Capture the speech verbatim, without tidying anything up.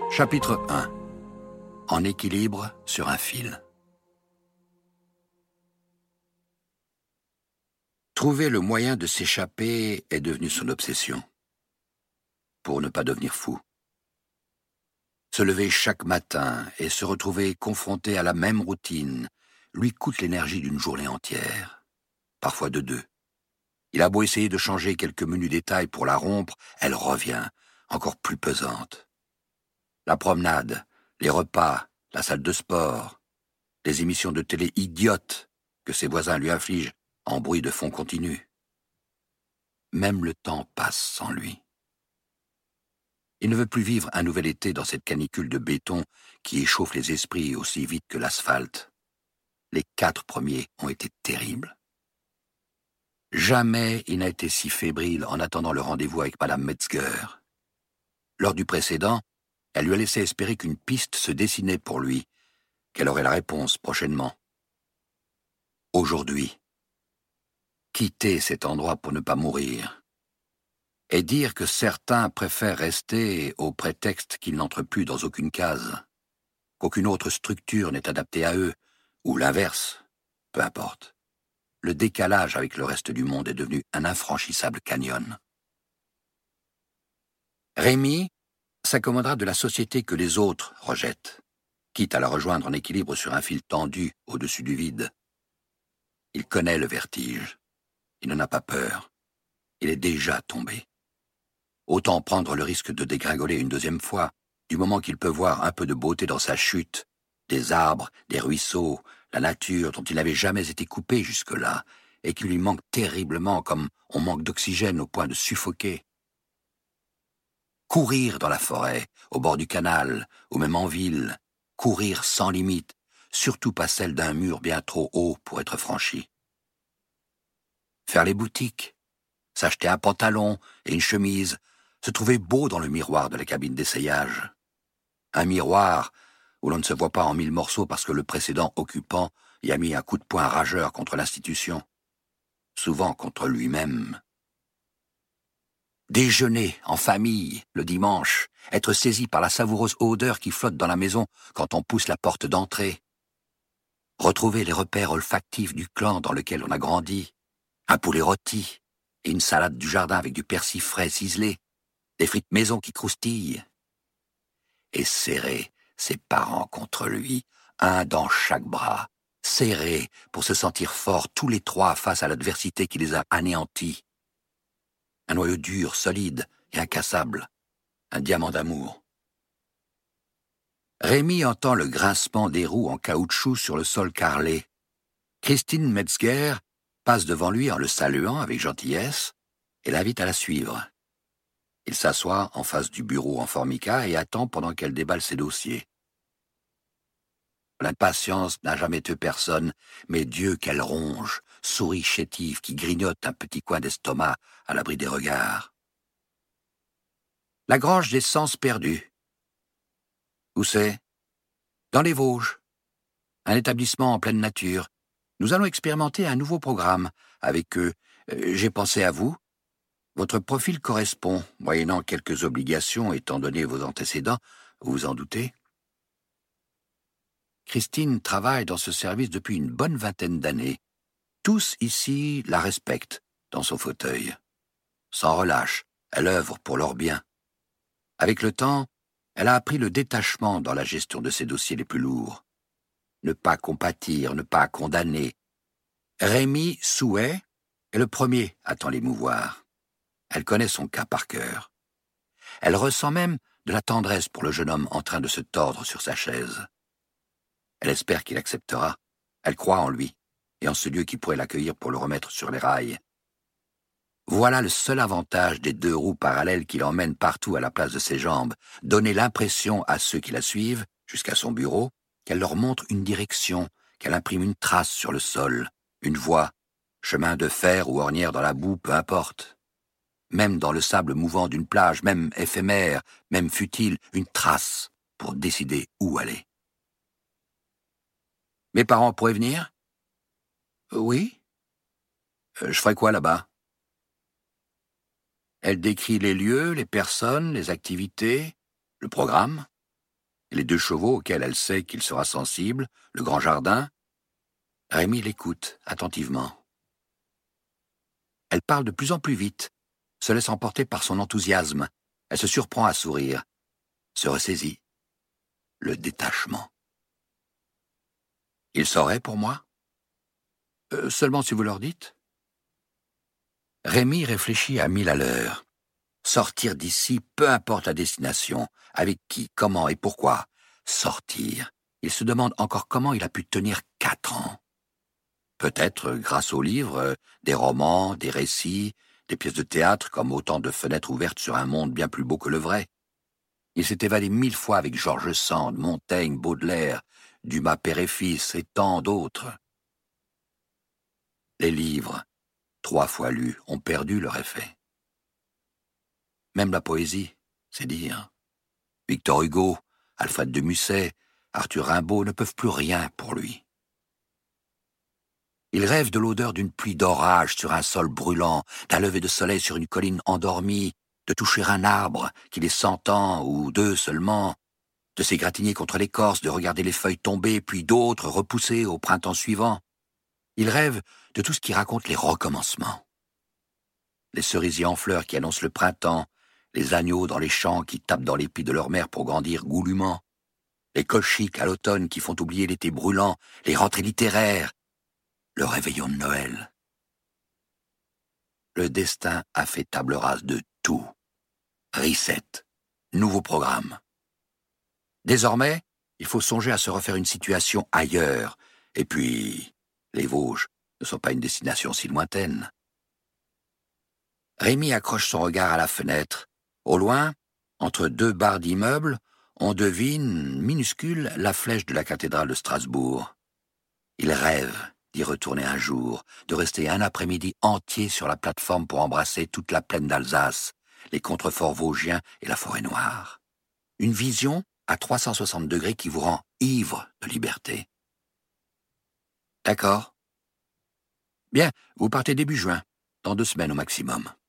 Chapitre un. En équilibre sur un fil. Trouver le moyen de s'échapper est devenu son obsession. Pour ne pas devenir fou. Se lever chaque matin et se retrouver confronté à la même routine lui coûte l'énergie d'une journée entière, parfois de deux. Il a beau essayer de changer quelques menus détails pour la rompre, elle revient, encore plus pesante. La promenade, les repas, la salle de sport, les émissions de télé idiotes que ses voisins lui infligent en bruit de fond continu. Même le temps passe sans lui. Il ne veut plus vivre un nouvel été dans cette canicule de béton qui échauffe les esprits aussi vite que l'asphalte. Les quatre premiers ont été terribles. Jamais il n'a été si fébrile en attendant le rendez-vous avec Madame Metzger. Lors du précédent, elle lui a laissé espérer qu'une piste se dessinait pour lui, qu'elle aurait la réponse prochainement. Aujourd'hui, quitter cet endroit pour ne pas mourir, et dire que certains préfèrent rester au prétexte qu'ils n'entrent plus dans aucune case, qu'aucune autre structure n'est adaptée à eux, ou l'inverse, peu importe. Le décalage avec le reste du monde est devenu un infranchissable canyon. Rémi s'accommodera de la société que les autres rejettent, quitte à la rejoindre en équilibre sur un fil tendu au-dessus du vide. Il connaît le vertige. Il n'en a pas peur. Il est déjà tombé. Autant prendre le risque de dégringoler une deuxième fois, du moment qu'il peut voir un peu de beauté dans sa chute, des arbres, des ruisseaux, la nature dont il n'avait jamais été coupé jusque-là, et qui lui manque terriblement comme on manque d'oxygène au point de suffoquer. Courir dans la forêt, au bord du canal, ou même en ville, courir sans limite, surtout pas celle d'un mur bien trop haut pour être franchi. Faire les boutiques, s'acheter un pantalon et une chemise, se trouver beau dans le miroir de la cabine d'essayage. Un miroir où l'on ne se voit pas en mille morceaux parce que le précédent occupant y a mis un coup de poing rageur contre l'institution, souvent contre lui-même. Déjeuner en famille, le dimanche, être saisi par la savoureuse odeur qui flotte dans la maison quand on pousse la porte d'entrée. Retrouver les repères olfactifs du clan dans lequel on a grandi, un poulet rôti et une salade du jardin avec du persil frais ciselé, des frites maison qui croustillent. Et serrer ses parents contre lui, un dans chaque bras, serrés pour se sentir forts tous les trois face à l'adversité qui les a anéantis. Un noyau dur, solide et incassable, un diamant d'amour. Rémi entend le grincement des roues en caoutchouc sur le sol carrelé. Christine Metzger passe devant lui en le saluant avec gentillesse et l'invite à la suivre. Il s'assoit en face du bureau en formica et attend pendant qu'elle déballe ses dossiers. L'impatience n'a jamais tué personne, mais Dieu qu'elle ronge, souris chétive qui grignote un petit coin d'estomac à l'abri des regards. La grange des sens perdus. Où c'est? Dans les Vosges. Un établissement en pleine nature. Nous allons expérimenter un nouveau programme. Avec eux, euh, j'ai pensé à vous. Votre profil correspond, moyennant quelques obligations étant donné vos antécédents, vous vous en doutez. Christine travaille dans ce service depuis une bonne vingtaine d'années. Tous ici la respectent dans son fauteuil. Sans relâche, elle œuvre pour leur bien. Avec le temps, elle a appris le détachement dans la gestion de ses dossiers les plus lourds. Ne pas compatir, ne pas condamner. Rémi Souhait est le premier à tant l'émouvoir. Elle connaît son cas par cœur. Elle ressent même de la tendresse pour le jeune homme en train de se tordre sur sa chaise. Elle espère qu'il acceptera. Elle croit en lui et en ce Dieu qui pourrait l'accueillir pour le remettre sur les rails. Voilà le seul avantage des deux roues parallèles qui l'emmènent partout à la place de ses jambes, donner l'impression à ceux qui la suivent, jusqu'à son bureau, qu'elle leur montre une direction, qu'elle imprime une trace sur le sol, une voie, chemin de fer ou ornière dans la boue, peu importe. Même dans le sable mouvant d'une plage, même éphémère, même futile, une trace pour décider où aller. Mes parents pourraient venir? Oui. Euh, je ferais quoi là-bas? Elle décrit les lieux, les personnes, les activités, le programme. Et les deux chevaux auxquels elle sait qu'il sera sensible, le grand jardin. Rémi l'écoute attentivement. Elle parle de plus en plus vite, se laisse emporter par son enthousiasme. Elle se surprend à sourire, se ressaisit. Le détachement. Ils sauraient pour moi euh, Seulement si vous leur dites. Rémi réfléchit à mille à l'heure. Sortir d'ici, peu importe la destination, avec qui, comment et pourquoi. Sortir. Il se demande encore comment il a pu tenir quatre ans. Peut-être grâce aux livres, des romans, des récits, des pièces de théâtre comme autant de fenêtres ouvertes sur un monde bien plus beau que le vrai. Il s'est évadé mille fois avec George Sand, Montaigne, Baudelaire, Dumas père et fils et tant d'autres. Les livres, trois fois lus, ont perdu leur effet. Même la poésie, c'est dire. Victor Hugo, Alfred de Musset, Arthur Rimbaud ne peuvent plus rien pour lui. Il rêve de l'odeur d'une pluie d'orage sur un sol brûlant, d'un lever de soleil sur une colline endormie, de toucher un arbre qu'il est cent ans ou deux seulement, de s'égratigner contre l'écorce, de regarder les feuilles tomber, puis d'autres repousser au printemps suivant. Il rêve de tout ce qui raconte les recommencements. Les cerisiers en fleurs qui annoncent le printemps, les agneaux dans les champs qui tapent dans les plis de leur mère pour grandir goulûment, les colchiques à l'automne qui font oublier l'été brûlant, les rentrées littéraires, le réveillon de Noël. Le destin a fait table rase de tout. Reset, nouveau programme. Désormais, il faut songer à se refaire une situation ailleurs. Et puis, les Vosges ne sont pas une destination si lointaine. Rémi accroche son regard à la fenêtre. Au loin, entre deux barres d'immeubles, on devine, minuscule, la flèche de la cathédrale de Strasbourg. Il rêve d'y retourner un jour, de rester un après-midi entier sur la plateforme pour embrasser toute la plaine d'Alsace, les contreforts vosgiens et la forêt noire. Une vision à trois cent soixante degrés qui vous rend ivre de liberté. D'accord. Bien, vous partez début juin, dans deux semaines au maximum.